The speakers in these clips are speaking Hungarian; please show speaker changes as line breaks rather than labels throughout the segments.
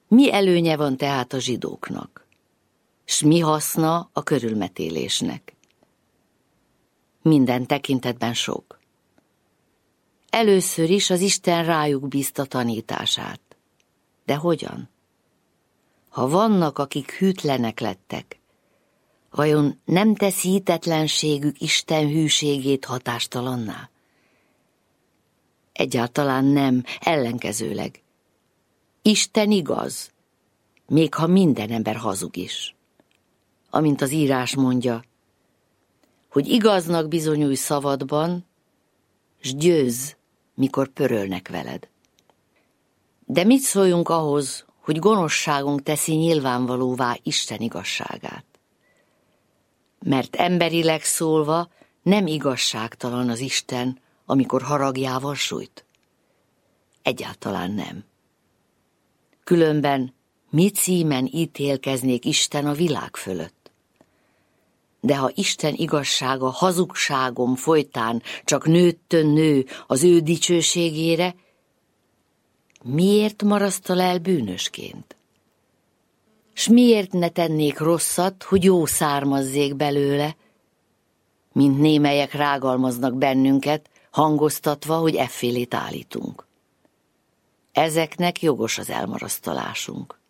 Mi előnye van tehát a zsidóknak? S mi haszna a körülmetélésnek? Minden tekintetben sok. Először is az Isten rájuk bízta tanítását. De hogyan? Ha vannak, akik hűtlenek lettek, vajon nem teszi hitetlenségük Isten hűségét hatástalanná? Egyáltalán nem, ellenkezőleg. Isten igaz, még ha minden ember hazug is. Amint az írás mondja, hogy igaznak bizonyulj szavadban, s győzz, mikor pörölnek veled. De mit szóljunk ahhoz, hogy gonoszságunk teszi nyilvánvalóvá Isten igazságát? Mert emberileg szólva nem igazságtalan az Isten, amikor haragjával sújt. Egyáltalán nem. Különben mi címen ítélkeznék Isten a világ fölött? De ha Isten igazsága hazugságom folytán csak nőttön nő az ő dicsőségére, miért marasztal el bűnösként? S miért ne tennék rosszat, hogy jó származzék belőle, mint némelyek rágalmaznak bennünket, hangoztatva, hogy effélét állítunk. Ezeknek jogos az elmarasztalásunk.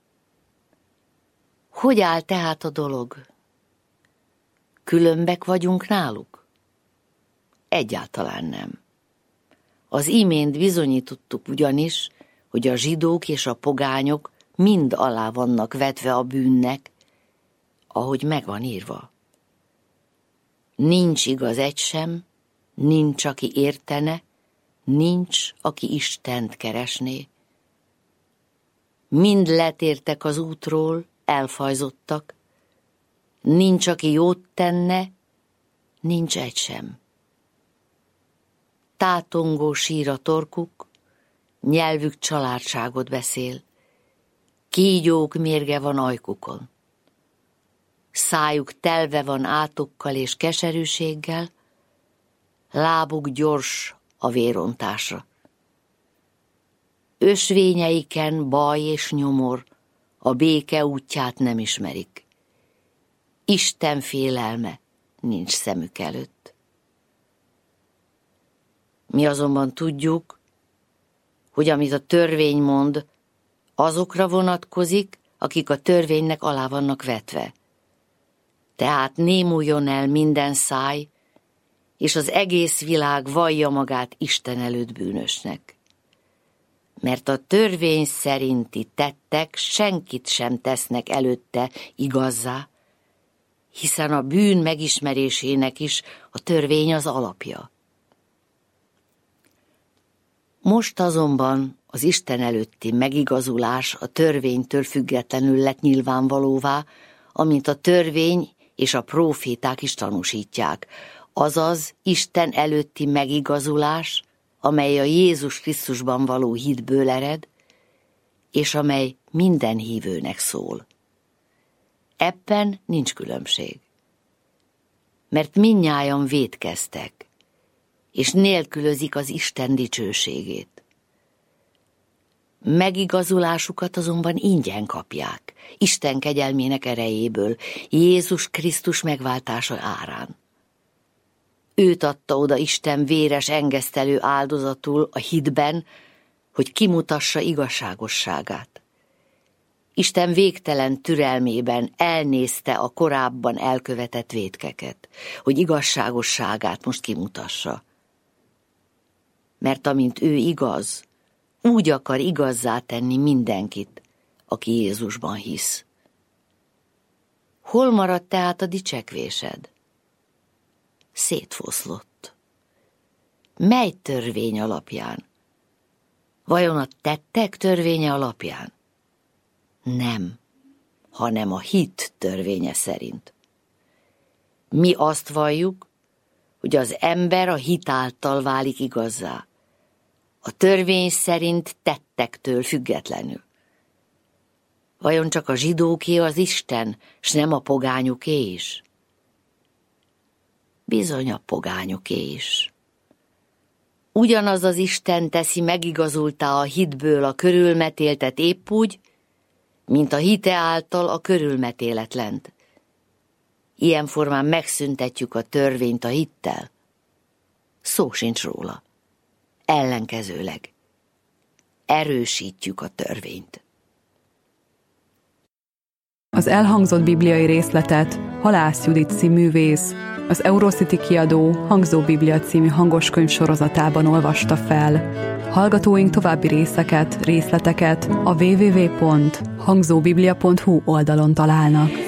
Hogy áll tehát a dolog? Különbek vagyunk náluk? Egyáltalán nem. Az imént bizonyítottuk ugyanis, hogy a zsidók és a pogányok mind alá vannak vetve a bűnnek, ahogy meg van írva. Nincs igaz egy sem, nincs, aki értene, nincs, aki Istent keresné. Mind letértek az útról, elfajzottak, nincs, aki jót tenne, nincs egy sem. Tátongó sír a torkuk, nyelvük családságot beszél, kígyók mérge van ajkukon. Szájuk telve van átokkal és keserűséggel, lábuk gyors a vérontásra. Ösvényeiken baj és nyomor, a béke útját nem ismerik. Isten félelme nincs szemük előtt. Mi azonban tudjuk, hogy amit a törvény mond, azokra vonatkozik, akik a törvénynek alá vannak vetve. Tehát némuljon el minden száj, és az egész világ vallja magát Isten előtt bűnösnek. Mert a törvény szerinti tettek senkit sem tesznek előtte igazzá, hiszen a bűn megismerésének is a törvény az alapja. Most azonban az Isten előtti megigazulás a törvénytől függetlenül lett nyilvánvalóvá, amint a törvény és a próféták is tanúsítják, azaz Isten előtti megigazulás, amely a Jézus Krisztusban való hitből ered, és amely minden hívőnek szól. Ebben nincs különbség. Mert mindnyájan vétkeztek, és nélkülözik az Isten dicsőségét. Megigazulásukat azonban ingyen kapják, Isten kegyelmének erejéből, Jézus Krisztus megváltása árán. Őt adta oda Isten véres engesztelő áldozatul a hitben, hogy kimutassa igazságosságát. Isten végtelen türelmében elnézte a korábban elkövetett vétkeket, hogy igazságosságát most kimutassa. Mert amint ő igaz, úgy akar igazzá tenni mindenkit, aki Jézusban hisz. Hol maradt tehát a dicsekvésed? Szétfoszlott. Mely törvény alapján? Vajon a tettek törvénye alapján? Nem, hanem a hit törvénye szerint. Mi azt valljuk, hogy az ember a hit által válik igazzá, a törvény szerint tettektől függetlenül. Vajon csak a zsidóké az Isten, s nem a pogányoké is? Bizony a pogányoké is. Ugyanaz az Isten teszi megigazultá a hitből a körülmetéltet épp úgy, mint a hite által a körülmetéletlent. Ilyen formán megszüntetjük a törvényt a hittel. Szó sincs róla. Ellenkezőleg. Erősítjük a törvényt.
Az elhangzott bibliai részletet Halász Judit színművész, az Eurocity kiadó Hangzó Biblia című hangoskönyv sorozatában olvasta fel. Hallgatóink további részleteket a www.hangzóbiblia.hu oldalon találnak.